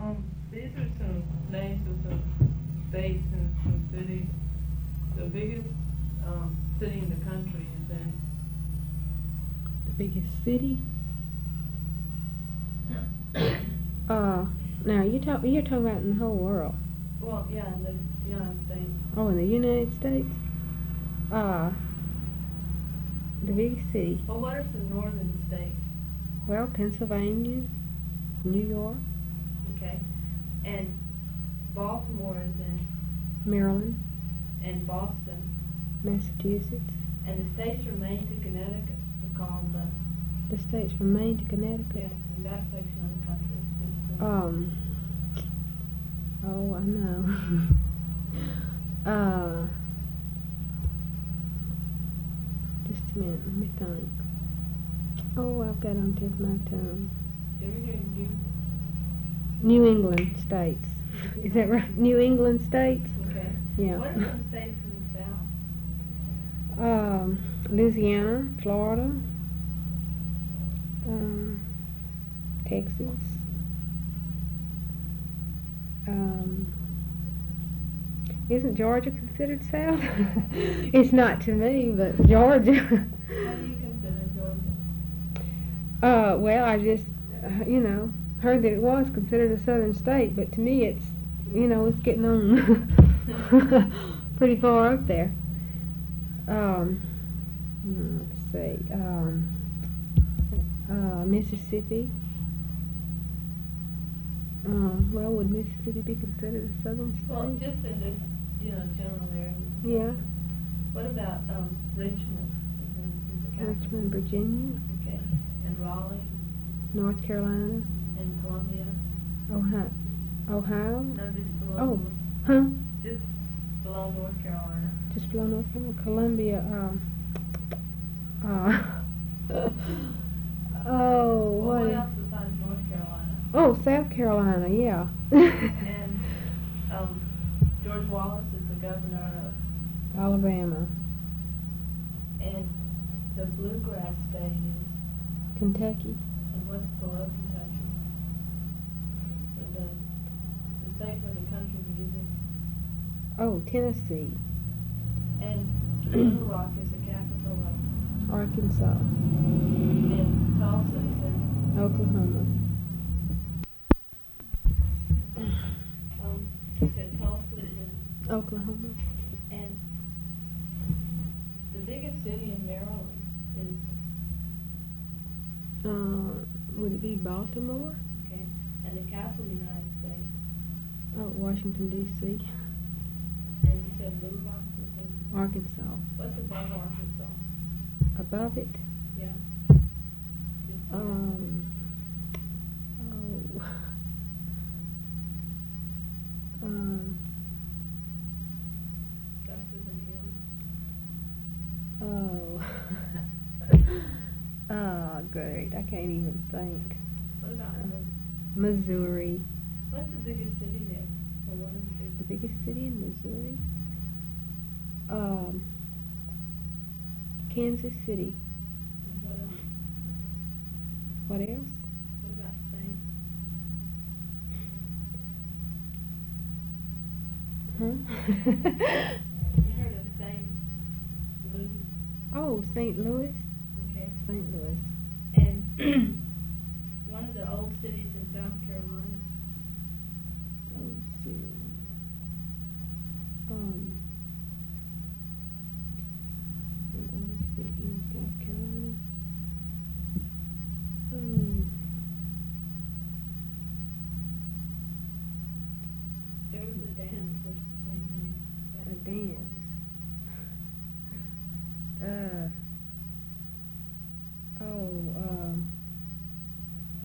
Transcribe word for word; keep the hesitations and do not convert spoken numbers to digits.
Um, these are some names of some states and some cities. The biggest, um, city in the country is in, The biggest city? Uh, now you talk. You're talking about in the whole world. well, yeah, in the United States. Oh, in the United States. Uh, the biggest city. Well, what are some northern states? Well, Pennsylvania, New York, Okay. And Baltimore is in, Maryland, and Boston. Massachusetts. And the states from Maine to Connecticut are called the, The states from Maine to Connecticut. yeah, in that section of the country. It's the, Um. Oh, I know. uh. Just a minute. Let me think. Oh, I've got on tip of my tongue. did you ever hear New? New England states. Is that right? New England states? Okay. Yeah. What are some states in the south? Um, Louisiana, Florida, um, Texas, um, isn't Georgia considered south? It's not to me, but Georgia. How do you consider Georgia? Uh, well, I just, uh, you know, heard that it was considered a southern state, but to me it's, you know, it's getting on pretty far up there. Um, hmm, let's see, um, uh, Mississippi. Uh, well, would Mississippi be considered a southern state? Well, just in this, you know, general area. Yeah. What about um, Richmond? Is in, is the capital? Richmond, Virginia, Okay. And Raleigh North Carolina, and Columbia? Ohio. Ohio? No, just below. Oh, huh? Just below North Carolina. Just below North Carolina, Columbia. Um, uh, oh, Well, what? what is- else besides North Carolina? Oh, South Carolina. Yeah. And um, George Wallace is the governor of, Alabama, and the bluegrass state is, Kentucky, and what's below Kentucky? Or the, the state for the country music. oh, Tennessee, And Little Rock is the capital of, Arkansas, and Tulsa is in, Oklahoma, um, you said Tulsa is in, Oklahoma, and the biggest city in Maryland is, uh, would it be Baltimore? okay, and the capital of the United States. Oh, Washington, D C, And you said Little Rock was in, Arkansas. what's above Arkansas? Above it, Yeah. Just, uh, um, oh, um, Justice and Him. oh, oh, great, I can't even think. What about Uh, Mis- Missouri, what's the biggest city there? Or one of the the biggest? biggest city in Missouri? Um, Kansas City. And what else? What else? What about Saint? Huh? You heard of Saint Louis? Oh, Saint Louis? Okay. Saint Louis. And